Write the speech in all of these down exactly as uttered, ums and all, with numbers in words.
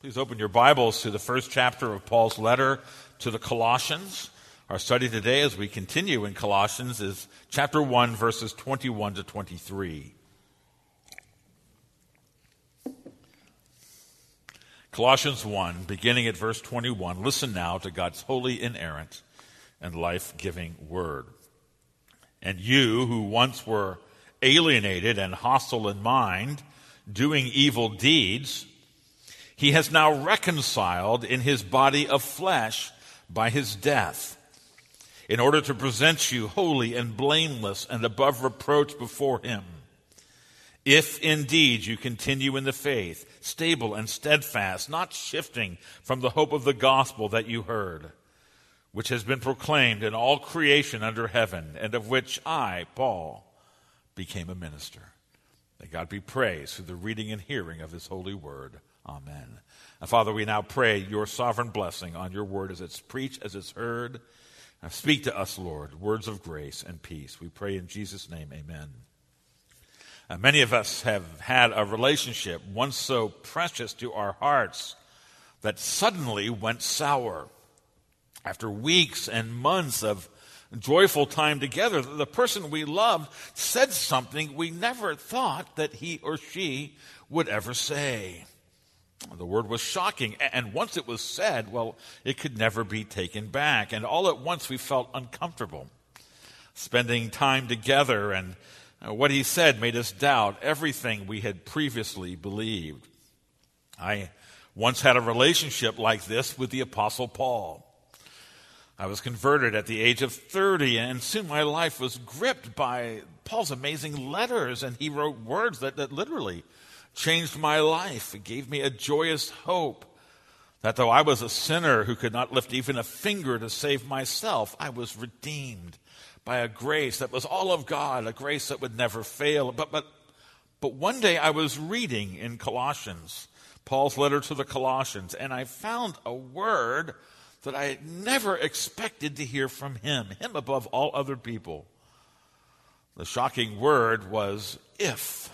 Please open your Bibles to the first chapter of Paul's letter to the Colossians. Our study today as we continue in Colossians is chapter one, verses twenty-one to twenty-three. Colossians one, beginning at verse twenty-one. Listen now to God's holy, inerrant, and life-giving word. And you who once were alienated and hostile in mind, doing evil deeds, he has now reconciled in his body of flesh by his death, in order to present you holy and blameless and above reproach before him. If indeed you continue in the faith, stable and steadfast, not shifting from the hope of the gospel that you heard, which has been proclaimed in all creation under heaven, and of which I, Paul, became a minister. May God be praised through the reading and hearing of his holy word. Amen. And Father, we now pray your sovereign blessing on your word as it's preached, as it's heard. Now speak to us, Lord, words of grace and peace. We pray in Jesus' name, amen. Uh, many of us have had a relationship once so precious to our hearts that suddenly went sour. After weeks and months of joyful time together, the person we loved said something we never thought that he or she would ever say. The word was shocking, and once it was said, well, it could never be taken back. And all at once we felt uncomfortable. Spending time together and what he said made us doubt everything we had previously believed. I once had a relationship like this with the Apostle Paul. I was converted at the age of thirty, and soon my life was gripped by Paul's amazing letters, and he wrote words that, that literally changed my life. It gave me a joyous hope that though I was a sinner who could not lift even a finger to save myself, I was redeemed by a grace that was all of God, a grace that would never fail. But but but one day I was reading in Colossians, Paul's letter to the Colossians, and I found a word that I had never expected to hear from him, him above all other people. The shocking word was if.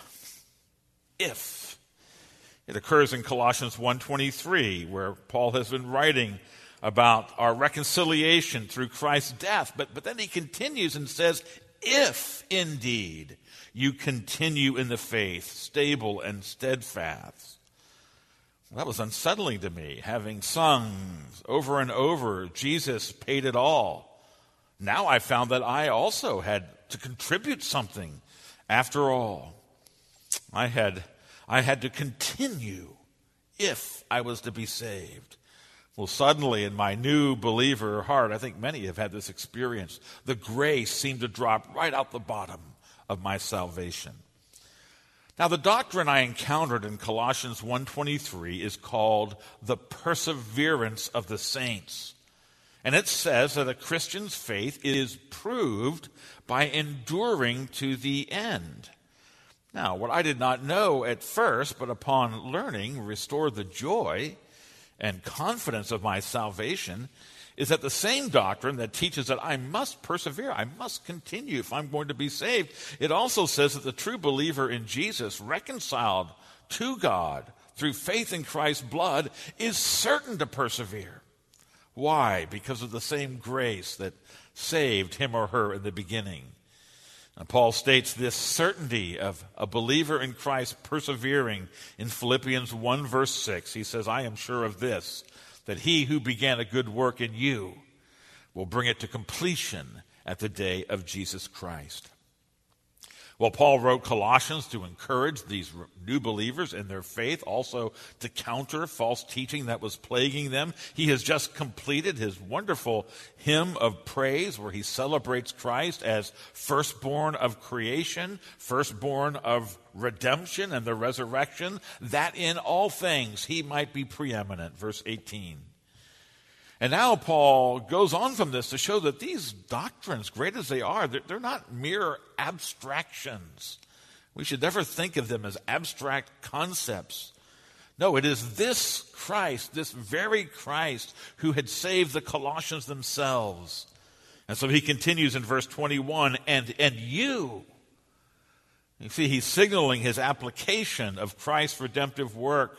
If. It occurs in Colossians one twenty-three, where Paul has been writing about our reconciliation through Christ's death. But, but then he continues and says, if indeed you continue in the faith, stable and steadfast. That was unsettling to me, having sung over and over, Jesus paid it all. Now I found that I also had to contribute something after all. I had, I had to continue if I was to be saved. Well, suddenly in my new believer heart, I think many have had this experience, the grace seemed to drop right out the bottom of my salvation. Now, the doctrine I encountered in Colossians one twenty-three is called the perseverance of the saints. And it says that a Christian's faith is proved by enduring to the end. Now, what I did not know at first, but upon learning, restored the joy and confidence of my salvation, is that the same doctrine that teaches that I must persevere, I must continue if I'm going to be saved, it also says that the true believer in Jesus, reconciled to God through faith in Christ's blood, is certain to persevere. Why? Because of the same grace that saved him or her in the beginning. And Paul states this certainty of a believer in Christ persevering in Philippians one verse six. He says, I am sure of this, that he who began a good work in you will bring it to completion at the day of Jesus Christ. Well, Paul wrote Colossians to encourage these new believers in their faith, also to counter false teaching that was plaguing them. He has just completed his wonderful hymn of praise where he celebrates Christ as firstborn of creation, firstborn of redemption and the resurrection, that in all things he might be preeminent, verse eighteen. And now Paul goes on from this to show that these doctrines, great as they are, they're, they're not mere abstractions. We should never think of them as abstract concepts. No, it is this Christ, this very Christ, who had saved the Colossians themselves. And so he continues in verse twenty-one, and, and you. You see, he's signaling his application of Christ's redemptive work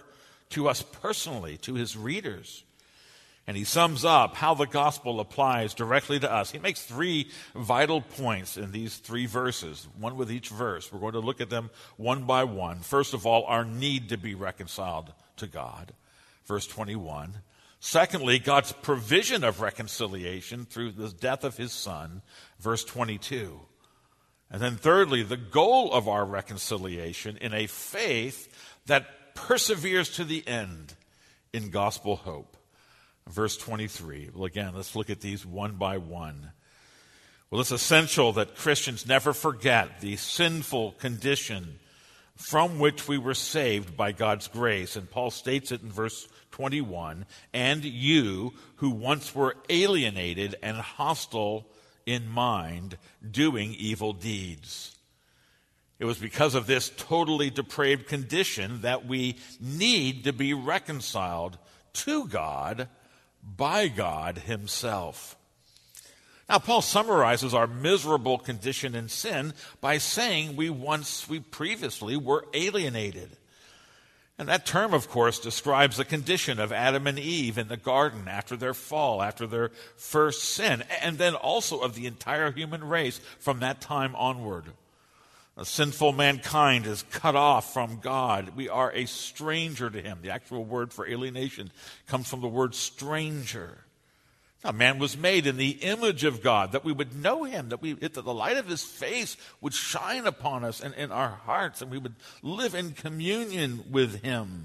to us personally, to his readers. And he sums up how the gospel applies directly to us. He makes three vital points in these three verses, one with each verse. We're going to look at them one by one. First of all, our need to be reconciled to God, verse twenty-one. Secondly, God's provision of reconciliation through the death of his Son, verse twenty-two. And then thirdly, the goal of our reconciliation in a faith that perseveres to the end in gospel hope. Verse twenty-three. Well, again, let's look at these one by one. Well, it's essential that Christians never forget the sinful condition from which we were saved by God's grace. And Paul states it in verse twenty-one, and you who once were alienated and hostile in mind, doing evil deeds. It was because of this totally depraved condition that we need to be reconciled to God by God himself. Now, Paul summarizes our miserable condition in sin by saying we once, we previously were alienated. And that term, of course, describes the condition of Adam and Eve in the garden after their fall, after their first sin, and then also of the entire human race from that time onward. A sinful mankind is cut off from God. We are a stranger to him. The actual word for alienation comes from the word stranger. Now, man was made in the image of God, that we would know him, that we that the light of his face would shine upon us and in our hearts, and we would live in communion with him.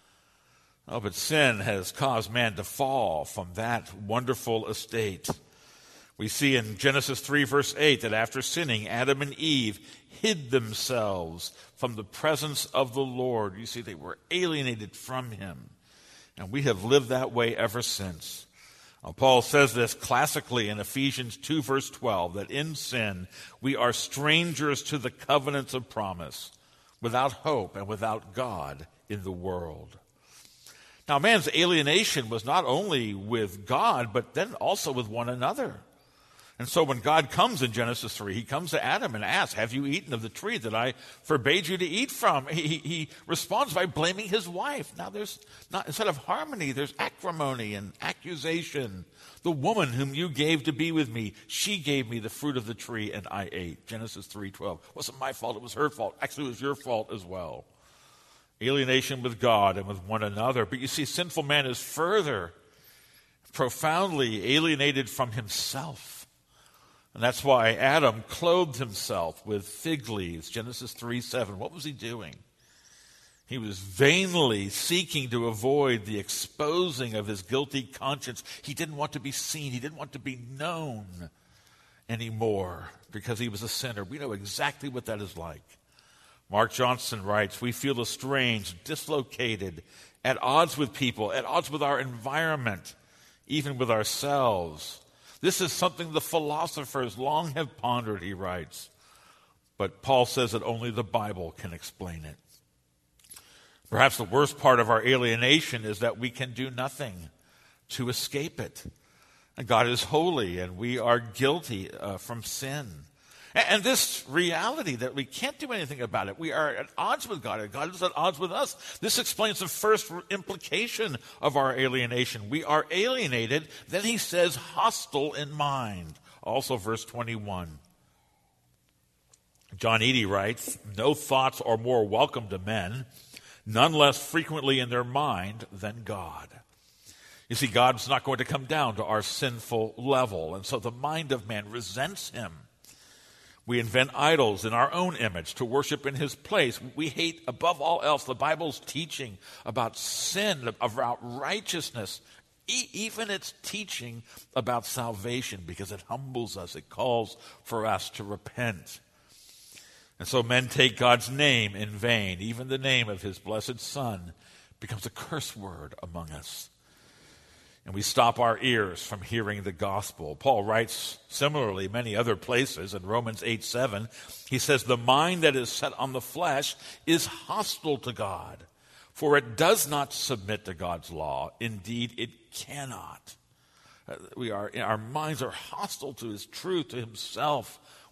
Oh, but sin has caused man to fall from that wonderful estate. We see in Genesis three, verse eight, that after sinning, Adam and Eve hid themselves from the presence of the Lord. You see, they were alienated from him. And we have lived that way ever since. Now, Paul says this classically in Ephesians two, verse twelve, that in sin we are strangers to the covenants of promise, without hope and without God in the world. Now, man's alienation was not only with God, but then also with one another. And so when God comes in Genesis three, he comes to Adam and asks, have you eaten of the tree that I forbade you to eat from? He, he responds by blaming his wife. Now there's not, instead of harmony, there's acrimony and accusation. The woman whom you gave to be with me, she gave me the fruit of the tree and I ate. Genesis three twelve. It wasn't my fault, it was her fault. Actually, it was your fault as well. Alienation with God and with one another. But you see, sinful man is further profoundly alienated from himself. And that's why Adam clothed himself with fig leaves, Genesis three seven. What was he doing? He was vainly seeking to avoid the exposing of his guilty conscience. He didn't want to be seen. He didn't want to be known anymore because he was a sinner. We know exactly what that is like. Mark Johnson writes, we feel estranged, dislocated, at odds with people, at odds with our environment, even with ourselves. This is something the philosophers long have pondered, he writes. But Paul says that only the Bible can explain it. Perhaps the worst part of our alienation is that we can do nothing to escape it. And God is holy, and we are guilty uh, from sin. And, and this reality that we can't do anything about it, we are at odds with God, and God is at odds with us. This explains the first implication of our alienation. We are alienated, then he says hostile in mind. Also verse twenty-one. John Eadie writes, no thoughts are more welcome to men, none less frequently in their mind than God. You see, God's not going to come down to our sinful level, and so the mind of man resents him. We invent idols in our own image to worship in his place. We hate, above all else, the Bible's teaching about sin, about righteousness, e- even its teaching about salvation, because it humbles us. It calls for us to repent. And so men take God's name in vain. Even the name of his blessed Son becomes a curse word among us. And we stop our ears from hearing the gospel. Paul writes similarly many other places in Romans eight seven. He says, the mind that is set on the flesh is hostile to God, for it does not submit to God's law. Indeed, it cannot. We are, our minds are hostile to his truth, to himself.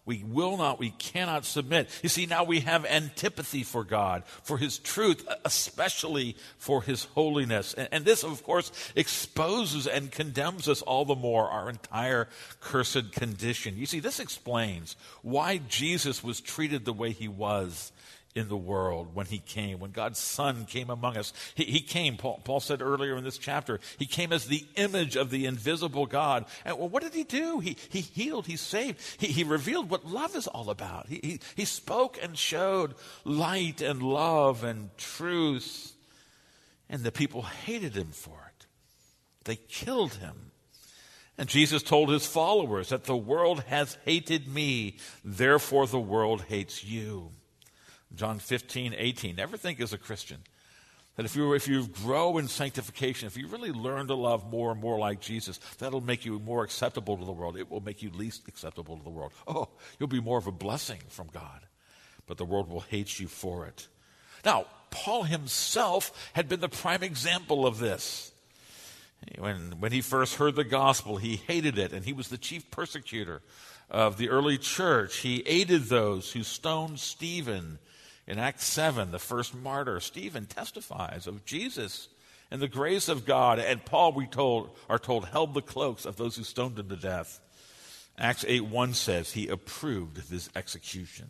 We will not, we cannot submit. You see, now we have antipathy for God, for his truth, especially for his holiness. And, and this, of course, exposes and condemns us all the more, our entire cursed condition. You see, this explains why Jesus was treated the way he was in the world when he came, when God's Son came among us. He, he came, Paul, Paul said earlier in this chapter, he came as the image of the invisible God. And well, what did he do? He, he healed, he saved, he, he revealed what love is all about. He, he, he spoke and showed light and love and truth. And the people hated him for it. They killed him. And Jesus told his followers that the world has hated me, therefore the world hates you. John fifteen, eighteen. Never think as a Christian that if you if you grow in sanctification, if you really learn to love more and more like Jesus, that'll make you more acceptable to the world. It will make you least acceptable to the world. Oh, you'll be more of a blessing from God, but the world will hate you for it. Now, Paul himself had been the prime example of this. When, when he first heard the gospel, he hated it, and he was the chief persecutor of the early church. He aided those who stoned Stephen. In Acts seven, the first martyr, Stephen testifies of Jesus and the grace of God. And Paul, we told, are told, held the cloaks of those who stoned him to death. Acts eight one says he approved this execution.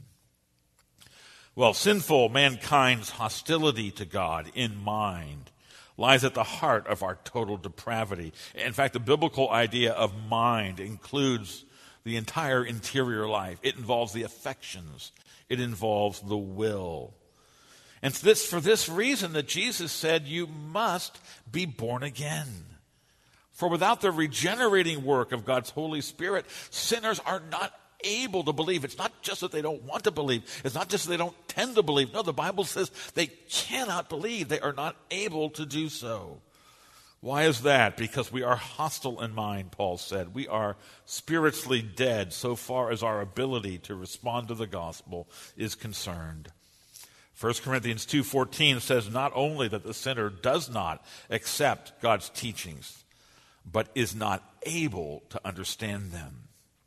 Well, sinful mankind's hostility to God in mind lies at the heart of our total depravity. In fact, the biblical idea of mind includes the entire interior life. It involves the affections. It involves the will. And for this, for this reason that Jesus said, you must be born again. For without the regenerating work of God's Holy Spirit, sinners are not able to believe. It's not just that they don't want to believe. It's not just that they don't tend to believe. No, the Bible says they cannot believe. They are not able to do so. Why is that? Because we are hostile in mind, Paul said. We are spiritually dead so far as our ability to respond to the gospel is concerned. First Corinthians two fourteen says not only that the sinner does not accept God's teachings, but is not able to understand them.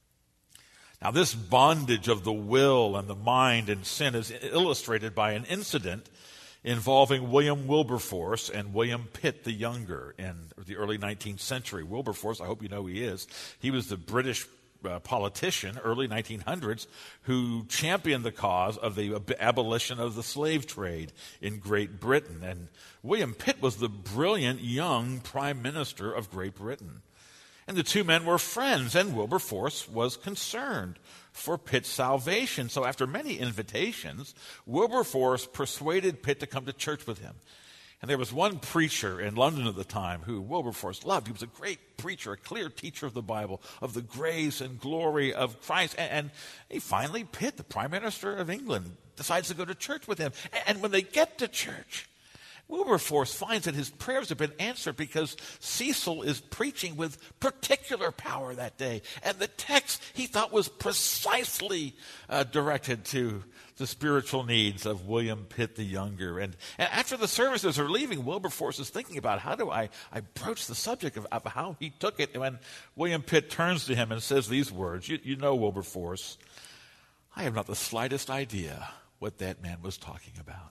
Now, this bondage of the will and the mind and sin is illustrated by an incident involving William Wilberforce and William Pitt the Younger in the early nineteenth century. Wilberforce, I hope you know who he is. He was the British uh, politician, early nineteen hundreds, who championed the cause of the ab- abolition of the slave trade in Great Britain. And William Pitt was the brilliant young prime minister of Great Britain. And the two men were friends, and Wilberforce was concerned for Pitt's salvation. So after many invitations, Wilberforce persuaded Pitt to come to church with him. And there was one preacher in London at the time who Wilberforce loved. He was a great preacher, a clear teacher of the Bible, of the grace and glory of Christ. And, and he finally, Pitt, the Prime Minister of England, decides to go to church with him. And when they get to church, Wilberforce finds that his prayers have been answered because Cecil is preaching with particular power that day. And the text he thought was precisely uh, directed to the spiritual needs of William Pitt the Younger. And, and after the services are leaving, Wilberforce is thinking about how do I, I broach the subject of, of how he took it. And when William Pitt turns to him and says these words, you, you know, Wilberforce, I have not the slightest idea what that man was talking about.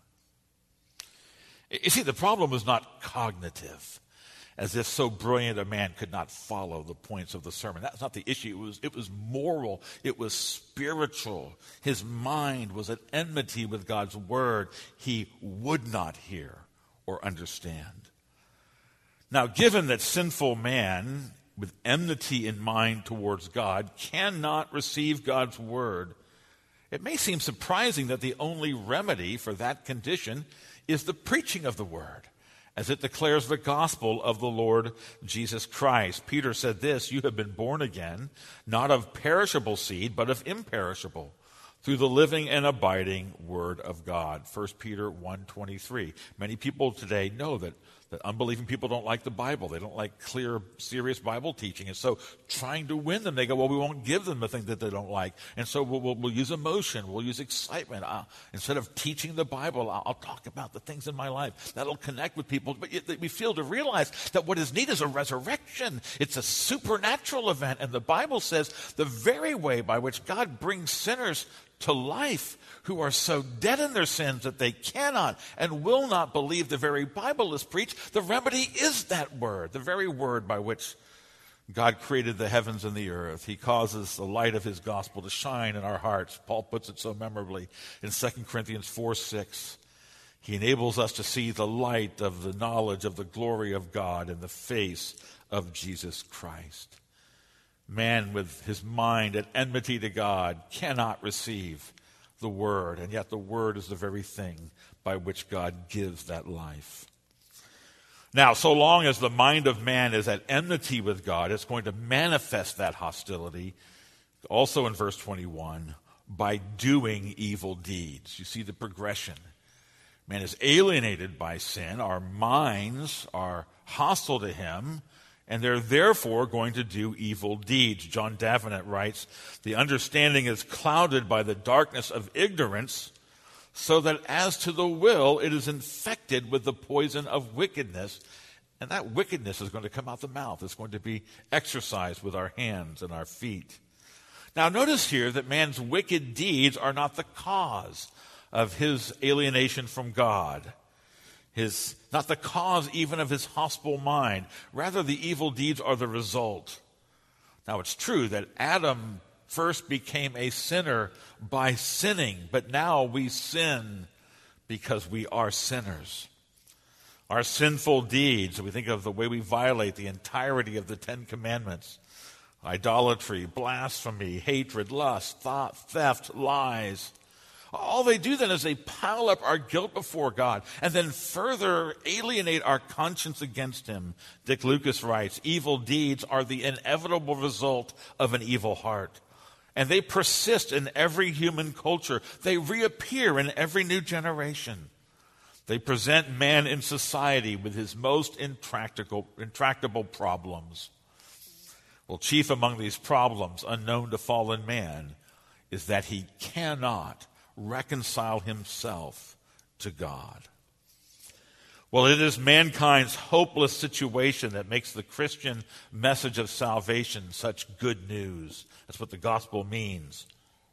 You see, the problem was not cognitive, as if so brilliant a man could not follow the points of the sermon. That's not the issue. It was, it was moral. It was spiritual. His mind was at enmity with God's word. He would not hear or understand. Now, given that sinful man with enmity in mind towards God cannot receive God's word, it may seem surprising that the only remedy for that condition is the preaching of the word, as it declares the gospel of the Lord Jesus Christ. Peter said this, you have been born again, not of perishable seed, but of imperishable, through the living and abiding word of God. First Peter one twenty-three. Many people today know that, that unbelieving people don't like the Bible. They don't like clear, serious Bible teaching. And so trying to win them, they go, well, we won't give them the thing that they don't like. And so we'll, we'll, we'll use emotion. We'll use excitement. Uh, instead of teaching the Bible, I'll, I'll talk about the things in my life that'll connect with people. But yet we fail to realize that what is needed is a resurrection. It's a supernatural event. And the Bible says the very way by which God brings sinners to life who are so dead in their sins that they cannot and will not believe the very Bible is preached, the remedy is that word, the very word by which God created the heavens and the earth. He causes the light of his gospel to shine in our hearts. Paul puts it so memorably in Second Corinthians four six. He enables us to see the light of the knowledge of the glory of God in the face of Jesus Christ. Man with his mind at enmity to God cannot receive the word, and yet the word is the very thing by which God gives that life. Now, so long as the mind of man is at enmity with God, it's going to manifest that hostility, also in verse twenty-one, by doing evil deeds. You see the progression. Man is alienated by sin. Our minds are hostile to him, and they're therefore going to do evil deeds. John Davenant writes, the understanding is clouded by the darkness of ignorance, so that as to the will, it is infected with the poison of wickedness. And that wickedness is going to come out the mouth. It's going to be exercised with our hands and our feet. Now notice here that man's wicked deeds are not the cause of his alienation from God. His, not the cause even of his hostile mind. Rather, the evil deeds are the result. Now, it's true that Adam first became a sinner by sinning, but now we sin because we are sinners. Our sinful deeds, we think of the way we violate the entirety of the Ten Commandments: idolatry, blasphemy, hatred, lust, thought, theft, lies. All they do then is they pile up our guilt before God and then further alienate our conscience against him. Dick Lucas writes, evil deeds are the inevitable result of an evil heart. And they persist in every human culture. They reappear in every new generation. They present man in society with his most intractable, intractable problems. Well, chief among these problems, unknown to fallen man, is that he cannot reconcile himself to God. Well, it is mankind's hopeless situation that makes the Christian message of salvation such good news. That's what the gospel means.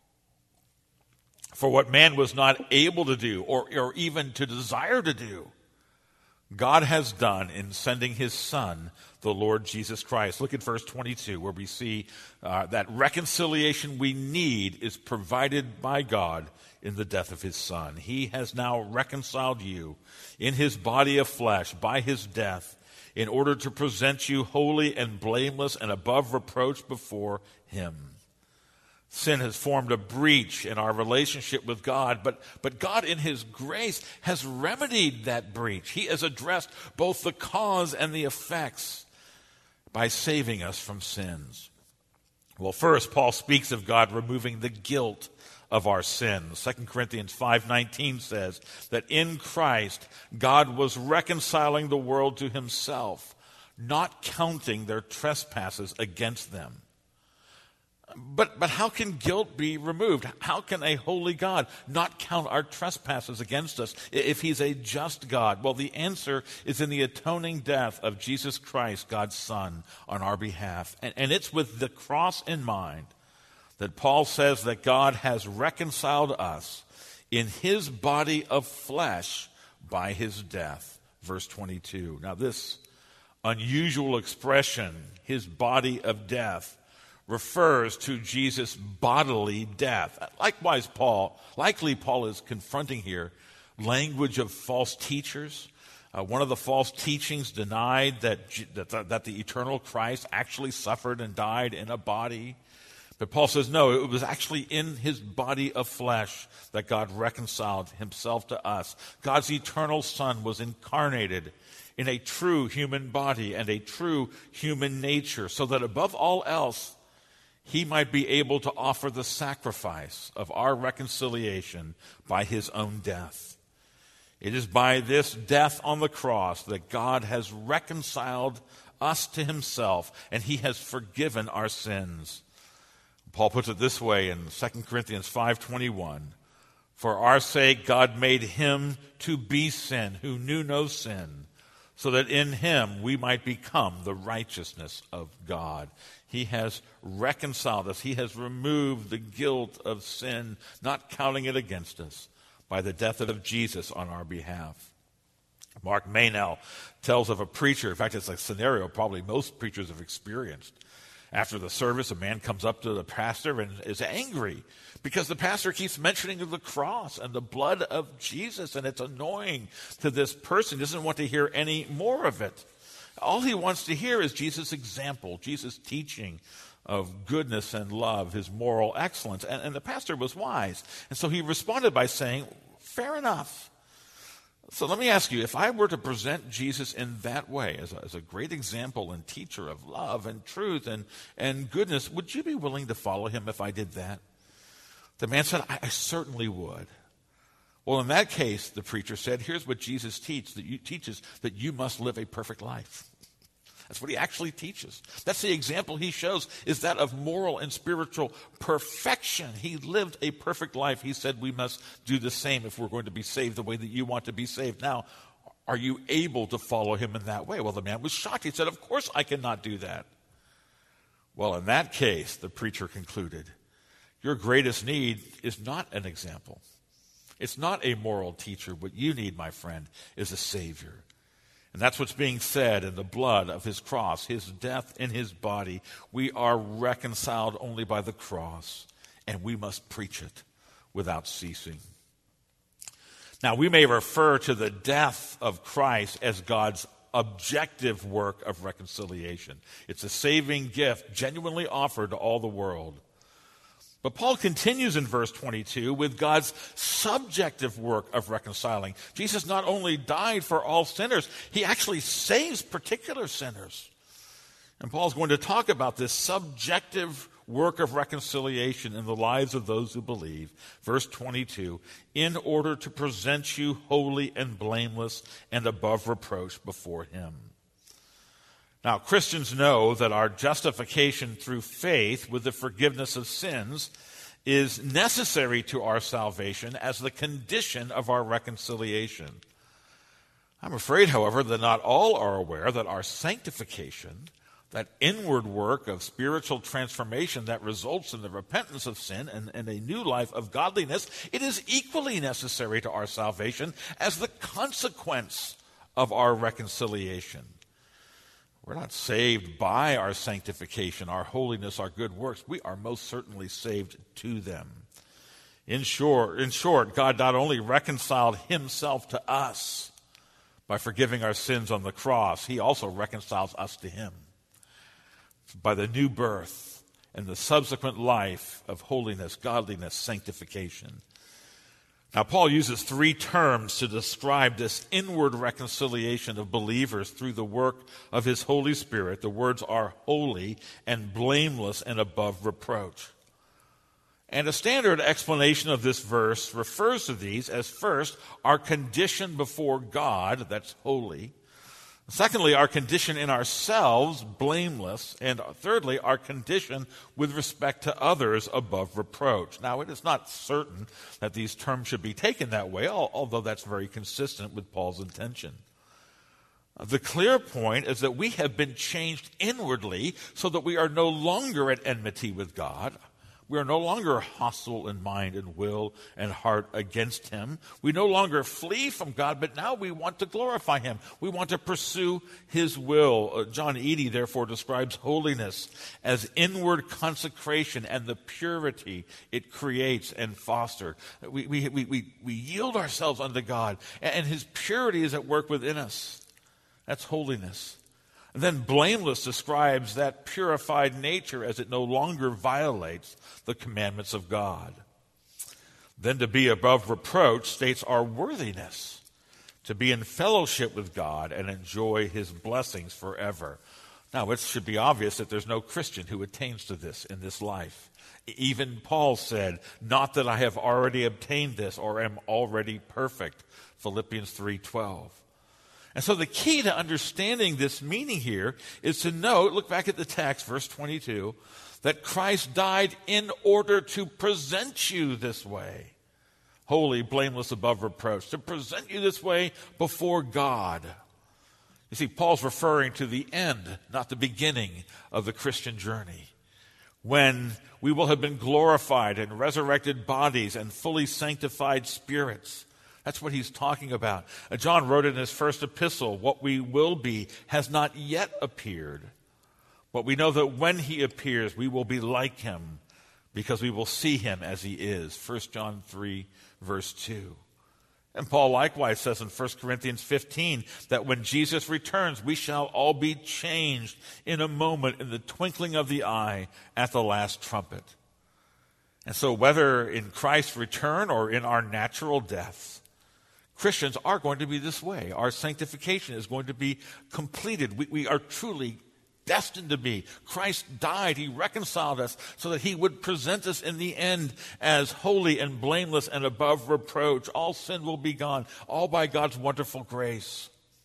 For what man was not able to do or, or even to desire to do, God has done in sending his Son, the Lord Jesus Christ. Look at verse twenty-two, where we see uh, that reconciliation we need is provided by God in the death of his Son. He has now reconciled you in his body of flesh by his death in order to present you holy and blameless and above reproach before him. Sin has formed a breach in our relationship with God, but, but God in his grace has remedied that breach. He has addressed both the cause and the effects by saving us from sins. Well, first, Paul speaks of God removing the guilt of our sins. Second Corinthians five nineteen says that in Christ, God was reconciling the world to himself, not counting their trespasses against them. But but how can guilt be removed? How can a holy God not count our trespasses against us if he's a just God? Well, the answer is in the atoning death of Jesus Christ, God's Son, on our behalf. And, and it's with the cross in mind that Paul says that God has reconciled us in his body of flesh by his death. Verse twenty-two. Now this unusual expression, his body of death, refers to Jesus' bodily death. Likewise, Paul, likely Paul is confronting here language of false teachers. Uh, one of the false teachings denied that, that, that the eternal Christ actually suffered and died in a body. But Paul says, no, it was actually in his body of flesh that God reconciled himself to us. God's eternal Son was incarnated in a true human body and a true human nature, so that above all else, he might be able to offer the sacrifice of our reconciliation by his own death. It is by this death on the cross that God has reconciled us to himself, and he has forgiven our sins. Paul puts it this way in Second Corinthians five twenty-one. For our sake God made him to be sin who knew no sin, so that in him we might become the righteousness of God. He has reconciled us. He has removed the guilt of sin, not counting it against us, by the death of Jesus on our behalf. Mark Meynell tells of a preacher. In fact, it's a scenario probably most preachers have experienced. After the service, a man comes up to the pastor and is angry because the pastor keeps mentioning the cross and the blood of Jesus, and it's annoying to this person. He doesn't want to hear any more of it. All he wants to hear is Jesus' example, Jesus' teaching of goodness and love, his moral excellence. And, and the pastor was wise. And so he responded by saying, fair enough. So let me ask you, if I were to present Jesus in that way, as a, as a great example and teacher of love and truth and, and goodness, would you be willing to follow him if I did that? The man said, I, I certainly would. Well, in that case, the preacher said, here's what Jesus teach, that you, teaches, that you must live a perfect life. That's what he actually teaches. That's the example he shows, is that of moral and spiritual perfection. He lived a perfect life. He said we must do the same if we're going to be saved the way that you want to be saved. Now, are you able to follow him in that way? Well, the man was shocked. He said, of course I cannot do that. Well, in that case, the preacher concluded, your greatest need is not an example. It's not a moral teacher. What you need, my friend, is a Savior. And that's what's being said in the blood of his cross, his death in his body. We are reconciled only by the cross, and we must preach it without ceasing. Now, we may refer to the death of Christ as God's objective work of reconciliation. It's a saving gift genuinely offered to all the world. But Paul continues in verse twenty-two with God's subjective work of reconciling. Jesus not only died for all sinners, he actually saves particular sinners. And Paul's going to talk about this subjective work of reconciliation in the lives of those who believe. Verse twenty-two, in order to present you holy and blameless and above reproach before him. Now, Christians know that our justification through faith with the forgiveness of sins is necessary to our salvation as the condition of our reconciliation. I'm afraid, however, that not all are aware that our sanctification, that inward work of spiritual transformation that results in the repentance of sin and, and a new life of godliness, it is equally necessary to our salvation as the consequence of our reconciliation. We're not saved by our sanctification, our holiness, our good works. We are most certainly saved to them. In short, in short, God not only reconciled himself to us by forgiving our sins on the cross, he also reconciles us to him by the new birth and the subsequent life of holiness, godliness, sanctification. Now, Paul uses three terms to describe this inward reconciliation of believers through the work of his Holy Spirit. The words are holy and blameless and above reproach. And a standard explanation of this verse refers to these as, first, our condition before God, that's holy. Secondly, our condition in ourselves, blameless. And thirdly, our condition with respect to others, above reproach. Now, it is not certain that these terms should be taken that way, although that's very consistent with Paul's intention. The clear point is that we have been changed inwardly so that we are no longer at enmity with God. We are no longer hostile in mind and will and heart against him. We no longer flee from God, but now we want to glorify him. We want to pursue his will. Uh, John Eadie, therefore, describes holiness as inward consecration and the purity it creates and fosters. We, we, we, we, we yield ourselves unto God, and, and his purity is at work within us. That's holiness. And then blameless describes that purified nature as it no longer violates the commandments of God. Then to be above reproach states our worthiness, to be in fellowship with God and enjoy his blessings forever. Now, it should be obvious that there's no Christian who attains to this in this life. Even Paul said, not that I have already obtained this or am already perfect. Philippians three twelve. And so the key to understanding this meaning here is to note, look back at the text, verse twenty-two, that Christ died in order to present you this way, holy, blameless, above reproach, to present you this way before God. You see, Paul's referring to the end, not the beginning of the Christian journey, when we will have been glorified in resurrected bodies and fully sanctified spirits. That's what he's talking about. Uh, John wrote in his first epistle, what we will be has not yet appeared. But we know that when he appears, we will be like him because we will see him as he is. First John three, verse two. And Paul likewise says in First Corinthians fifteen that when Jesus returns, we shall all be changed in a moment, in the twinkling of the eye, at the last trumpet. And so whether in Christ's return or in our natural deaths, Christians are going to be this way. Our sanctification is going to be completed. We, we are truly destined to be. Christ died. He reconciled us so that he would present us in the end as holy and blameless and above reproach. All sin will be gone, all by God's wonderful grace.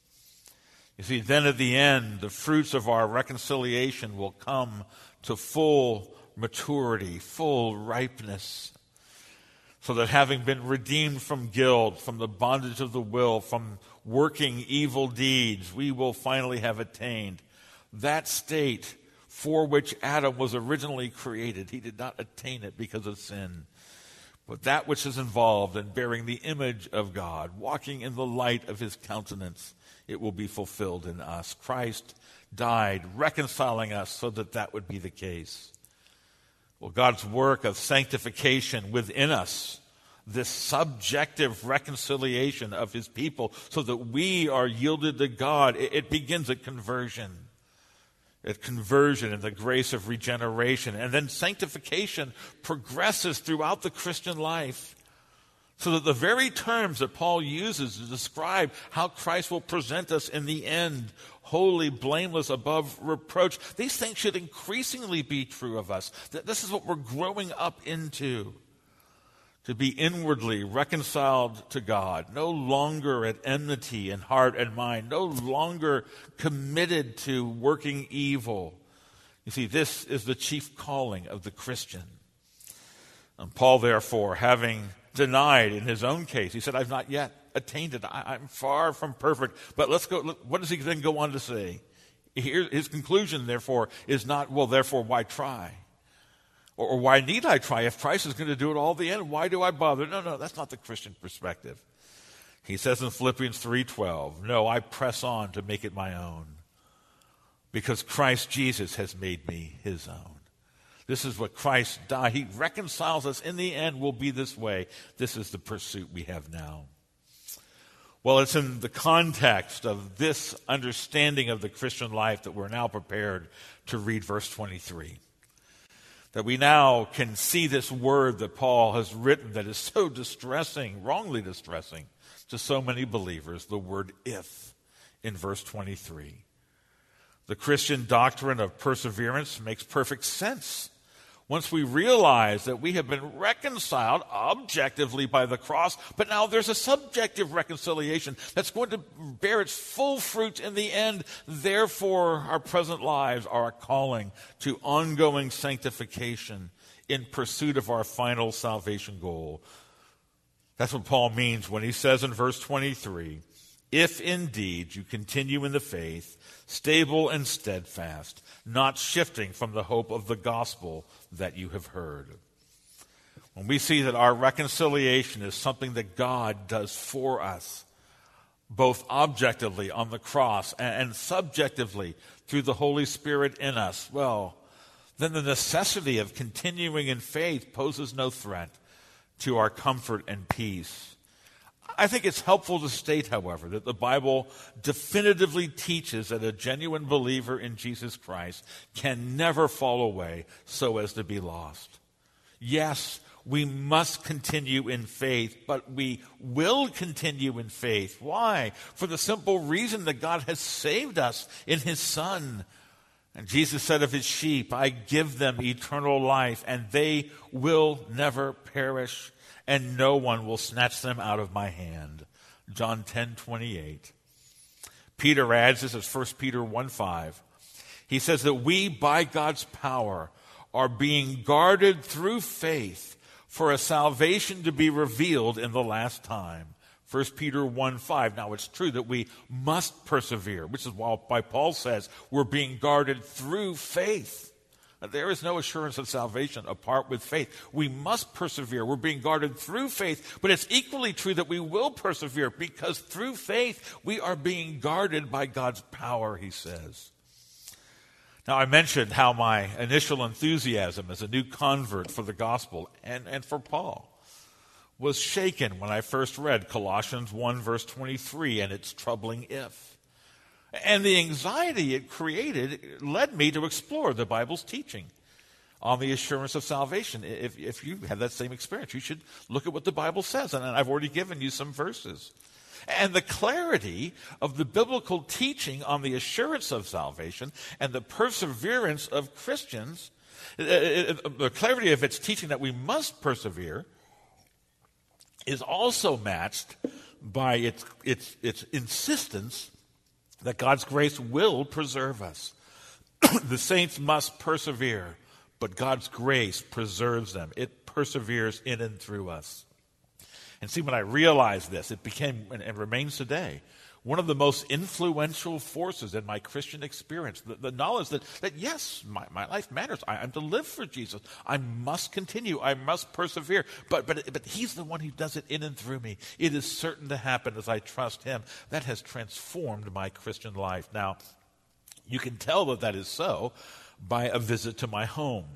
You see, then at the end, the fruits of our reconciliation will come to full maturity, full ripeness. So that having been redeemed from guilt, from the bondage of the will, from working evil deeds, we will finally have attained that state for which Adam was originally created. He did not attain it because of sin. But that which is involved in bearing the image of God, walking in the light of his countenance, it will be fulfilled in us. Christ died, reconciling us so that that would be the case. Well, God's work of sanctification within us, this subjective reconciliation of his people so that we are yielded to God, it, it begins at conversion. At conversion and the grace of regeneration. And then sanctification progresses throughout the Christian life. So that the very terms that Paul uses to describe how Christ will present us in the end, holy, blameless, above reproach, these things should increasingly be true of us. That this is what we're growing up into. To be inwardly reconciled to God, no longer at enmity in heart and mind, no longer committed to working evil. You see, this is the chief calling of the Christian. And Paul, therefore, having denied in his own case, he said, I've not yet attained it. I, I'm far from perfect. But let's go, look, what does he then go on to say? Here, his conclusion, therefore, is not, well, therefore, why try? Or, or why need I try? If Christ is going to do it all the end, why do I bother? No, no, that's not the Christian perspective. He says in Philippians three twelve, no, I press on to make it my own because Christ Jesus has made me his own. This is what Christ died. He reconciles us. In the end, we'll be this way. This is the pursuit we have now. Well, it's in the context of this understanding of the Christian life that we're now prepared to read verse twenty-three. That we now can see this word that Paul has written that is so distressing, wrongly distressing to so many believers, the word if in verse twenty-three. The Christian doctrine of perseverance makes perfect sense once we realize that we have been reconciled objectively by the cross, but now there's a subjective reconciliation that's going to bear its full fruit in the end. Therefore, our present lives are a calling to ongoing sanctification in pursuit of our final salvation goal. That's what Paul means when he says in verse twenty-three, if indeed you continue in the faith, stable and steadfast, not shifting from the hope of the gospel that you have heard. When we see that our reconciliation is something that God does for us, both objectively on the cross and subjectively through the Holy Spirit in us, well, then the necessity of continuing in faith poses no threat to our comfort and peace. I think it's helpful to state, however, that the Bible definitively teaches that a genuine believer in Jesus Christ can never fall away so as to be lost. Yes, we must continue in faith, but we will continue in faith. Why? For the simple reason that God has saved us in his Son. And Jesus said of his sheep, I give them eternal life, and they will never perish, and no one will snatch them out of my hand. John ten twenty-eight. Peter adds, this is First Peter one five. He says that we, by God's power, are being guarded through faith for a salvation to be revealed in the last time. First Peter one five. Now, it's true that we must persevere, which is why Paul says we're being guarded through faith. There is no assurance of salvation apart with faith. We must persevere. We're being guarded through faith, but it's equally true that we will persevere because through faith we are being guarded by God's power, he says. Now, I mentioned how my initial enthusiasm as a new convert for the gospel and, and for Paul was shaken when I first read Colossians one, verse twenty-three, and its troubling if. And the anxiety it created led me to explore the Bible's teaching on the assurance of salvation. If, if you have that same experience, you should look at what the Bible says. And I've already given you some verses. And the clarity of the biblical teaching on the assurance of salvation and the perseverance of Christians, the clarity of its teaching that we must persevere, is also matched by its, its, its insistence that God's grace will preserve us. The saints must persevere, but God's grace preserves them. It perseveres in and through us. And see, when I realized this, it became, and remains today, one of the most influential forces in my Christian experience. The, the knowledge that, that yes, my, my life matters. I, I'm to live for Jesus. I must continue. I must persevere. But, but, but he's the one who does it in and through me. It is certain to happen as I trust him. That has transformed my Christian life. Now, you can tell that that is so by a visit to my home.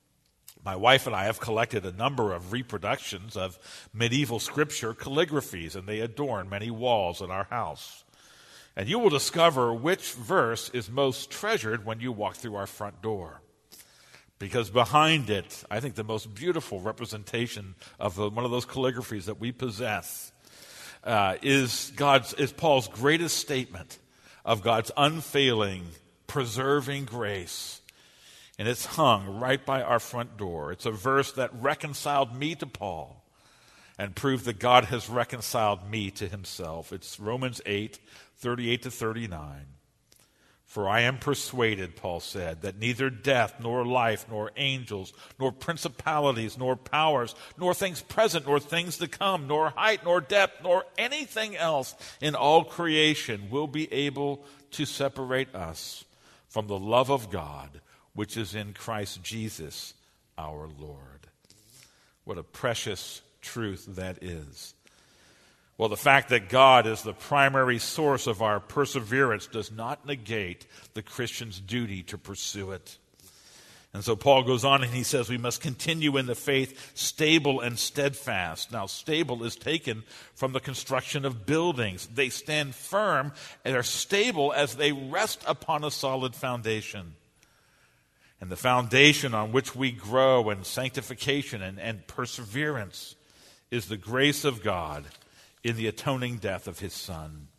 My wife and I have collected a number of reproductions of medieval scripture calligraphies, and they adorn many walls in our house. And you will discover which verse is most treasured when you walk through our front door. Because behind it, I think the most beautiful representation of the, one of those calligraphies that we possess uh, is God's is Paul's greatest statement of God's unfailing, preserving grace. And it's hung right by our front door. It's a verse that reconciled me to Paul and proved that God has reconciled me to himself. It's Romans eight, thirty-eight to thirty-nine. For I am persuaded, Paul said, that neither death, nor life, nor angels, nor principalities, nor powers, nor things present, nor things to come, nor height, nor depth, nor anything else in all creation will be able to separate us from the love of God, which is in Christ Jesus our Lord. What a precious truth that is. Well, the fact that God is the primary source of our perseverance does not negate the Christian's duty to pursue it. And so Paul goes on and he says we must continue in the faith stable and steadfast. Now, stable is taken from the construction of buildings. They stand firm and are stable as they rest upon a solid foundation. And the foundation on which we grow in sanctification and, and perseverance is the grace of God in the atoning death of his Son.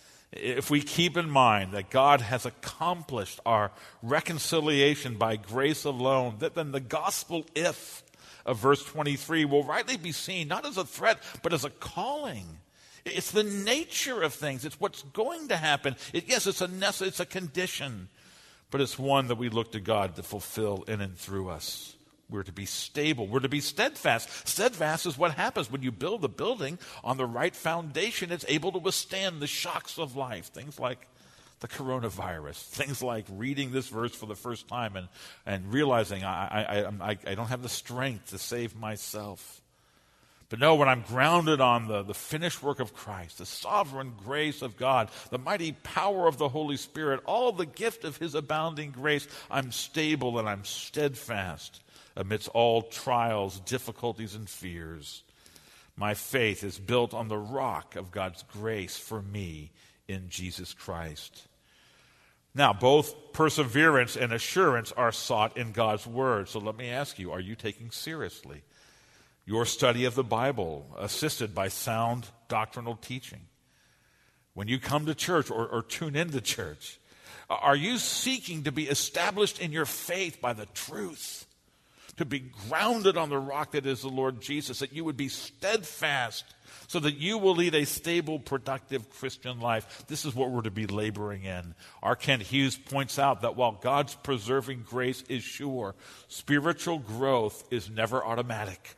If we keep in mind that God has accomplished our reconciliation by grace alone, then the gospel if of verse twenty-three will rightly be seen not as a threat, but as a calling. It's the nature of things. It's what's going to happen. It, yes, it's a nece- it's a condition. But it's one that we look to God to fulfill in and through us. We're to be stable. We're to be steadfast. Steadfast is what happens when you build a building on the right foundation. It's able to withstand the shocks of life. Things like the coronavirus. Things like reading this verse for the first time and, and realizing I, I, I, I don't have the strength to save myself. But no, when I'm grounded on the, the finished work of Christ, the sovereign grace of God, the mighty power of the Holy Spirit, all the gift of his abounding grace, I'm stable and I'm steadfast amidst all trials, difficulties, and fears. My faith is built on the rock of God's grace for me in Jesus Christ. Now, both perseverance and assurance are sought in God's word. So let me ask you, are you taking seriously your study of the Bible, assisted by sound doctrinal teaching? When you come to church or, or tune into church, are you seeking to be established in your faith by the truth? to be grounded on the rock that is the Lord Jesus, that you would be steadfast so that you will lead a stable, productive Christian life. This is what we're to be laboring in. R. Kent Hughes points out that while God's preserving grace is sure, spiritual growth is never automatic.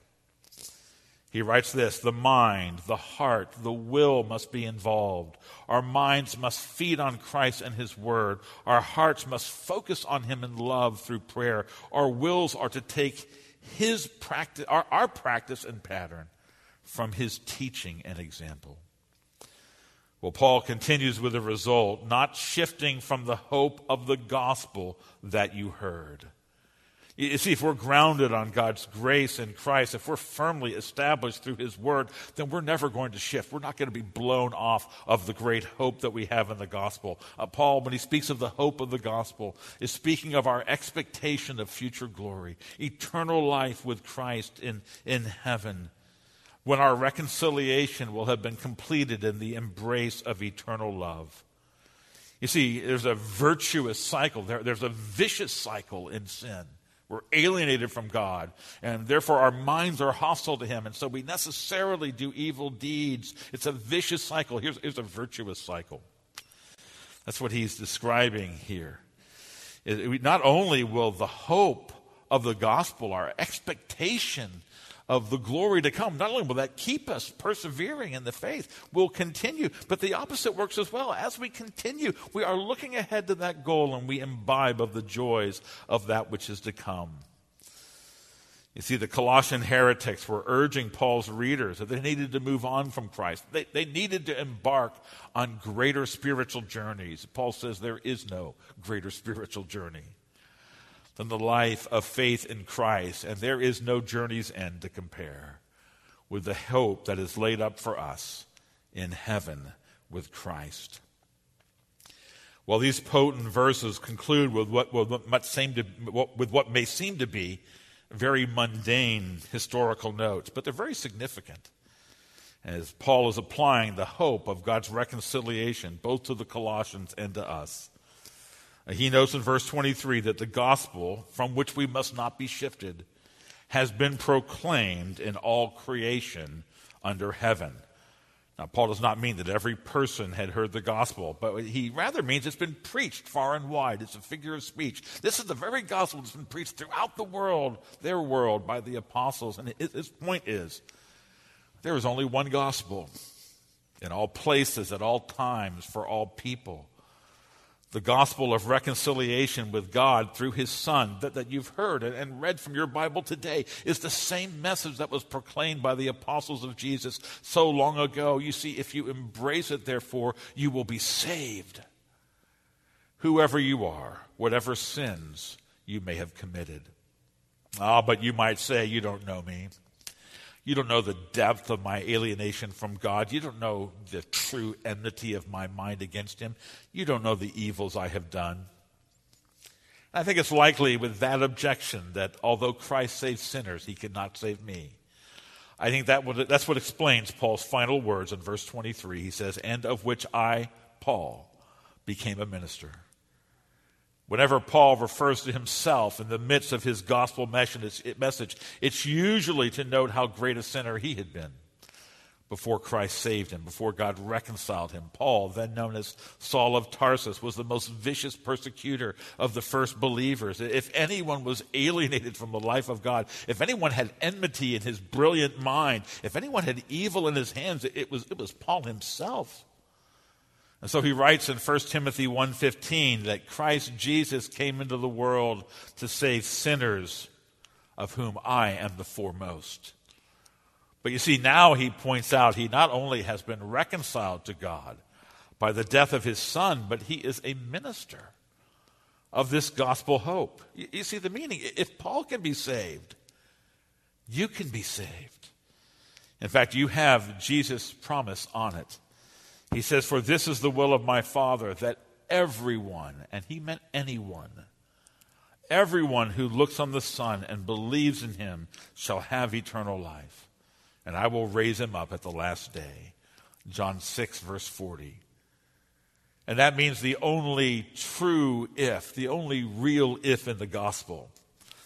He writes this: the mind, the heart, the will must be involved. Our minds must feed on Christ and his word. Our hearts must focus on him in love through prayer. Our wills are to take his practice, our, our practice and pattern from his teaching and example. Well, Paul continues with the result: not shifting from the hope of the gospel that you heard. You see, if we're grounded on God's grace in Christ, if we're firmly established through his word, then we're never going to shift. We're not going to be blown off of the great hope that we have in the gospel. Uh, Paul, when he speaks of the hope of the gospel, is speaking of our expectation of future glory, eternal life with Christ in, in heaven, when our reconciliation will have been completed in the embrace of eternal love. You see, there's a virtuous cycle. There, there's a vicious cycle in sin. We're alienated from God, and therefore our minds are hostile to him, and so we necessarily do evil deeds. It's a vicious cycle. Here's, here's a virtuous cycle. That's what he's describing here. It, not only will the hope of the gospel, our expectation of the glory to come, not only will that keep us persevering in the faith, we'll continue, but the opposite works as well. As we continue, we are looking ahead to that goal, and we imbibe of the joys of that which is to come. You see, the Colossian heretics were urging Paul's readers that they needed to move on from Christ. They, they needed to embark on greater spiritual journeys. Paul says there is no greater spiritual journey than the life of faith in Christ, and there is no journey's end to compare with the hope that is laid up for us in heaven with Christ. Well, these potent verses conclude with what, with what, seem to, with what may seem to be very mundane historical notes, but they're very significant as Paul is applying the hope of God's reconciliation both to the Colossians and to us. He notes in verse twenty-three that the gospel, from which we must not be shifted, has been proclaimed in all creation under heaven. Now, Paul does not mean that every person had heard the gospel, but he rather means it's been preached far and wide. It's a figure of speech. This is the very gospel that's been preached throughout the world, their world, by the apostles. And his point is, there is only one gospel in all places, at all times, for all people. The gospel of reconciliation with God through his Son that, that you've heard and read from your Bible today is the same message that was proclaimed by the apostles of Jesus so long ago. You see, if you embrace it, therefore, you will be saved. Whoever you are, whatever sins you may have committed. Ah, but you might say, you don't know me. You don't know the depth of my alienation from God. You don't know the true enmity of my mind against him. You don't know the evils I have done. I think it's likely with that objection that although Christ saves sinners, he cannot save me. I think that would, that's what explains Paul's final words in verse twenty-three. He says, and of which I, Paul, became a minister. Whenever Paul refers to himself in the midst of his gospel message, it's usually to note how great a sinner he had been before Christ saved him, before God reconciled him. Paul, then known as Saul of Tarsus, was the most vicious persecutor of the first believers. If anyone was alienated from the life of God, if anyone had enmity in his brilliant mind, if anyone had evil in his hands, it was, it was Paul himself. And so he writes in First Timothy one fifteen that Christ Jesus came into the world to save sinners, of whom I am the foremost. But you see, now he points out he not only has been reconciled to God by the death of his Son, but he is a minister of this gospel hope. You, you see the meaning. If Paul can be saved, you can be saved. In fact, you have Jesus' promise on it. He says, for this is the will of my Father, that everyone, and he meant anyone, everyone who looks on the Son and believes in him shall have eternal life. And I will raise him up at the last day. John six, verse forty. And that means the only true if, the only real if in the gospel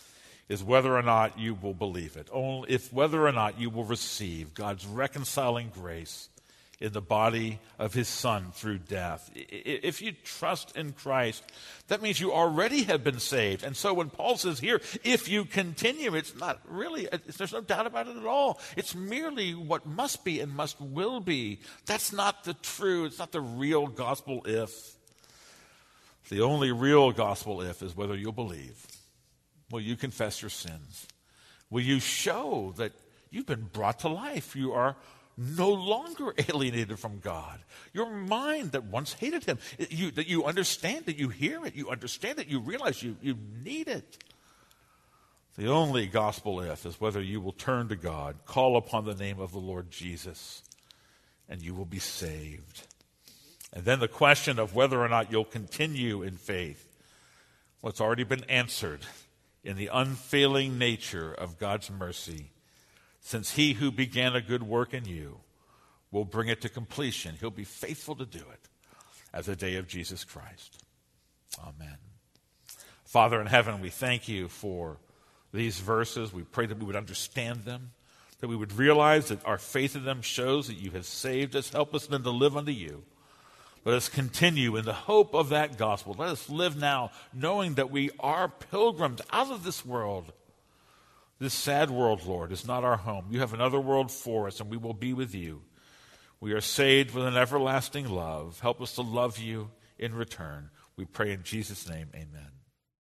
is whether or not you will believe it. Only if whether or not you will receive God's reconciling grace in the body of his Son through death. If you trust in Christ, that means you already have been saved. And so when Paul says here, if you continue, it's not really, there's no doubt about it at all. It's merely what must be and must will be. That's not the true, it's not the real gospel if. The only real gospel if is whether you'll believe. Will you confess your sins? Will you show that you've been brought to life? You are no longer alienated from God. Your mind that once hated him, you, that you understand it, you hear it, you understand it, you realize you, you need it. The only gospel if is whether you will turn to God, call upon the name of the Lord Jesus, and you will be saved. And then the question of whether or not you'll continue in faith, well, it's already been answered in the unfailing nature of God's mercy. Since he who began a good work in you will bring it to completion, he'll be faithful to do it at the day of Jesus Christ. Amen. Father in heaven, we thank you for these verses. We pray that we would understand them, that we would realize that our faith in them shows that you have saved us. Help us then to live unto you. Let us continue in the hope of that gospel. Let us live now knowing that we are pilgrims out of this world. This sad world, Lord, is not our home. You have another world for us, and we will be with you. We are saved with an everlasting love. Help us to love you in return. We pray in Jesus' name, amen.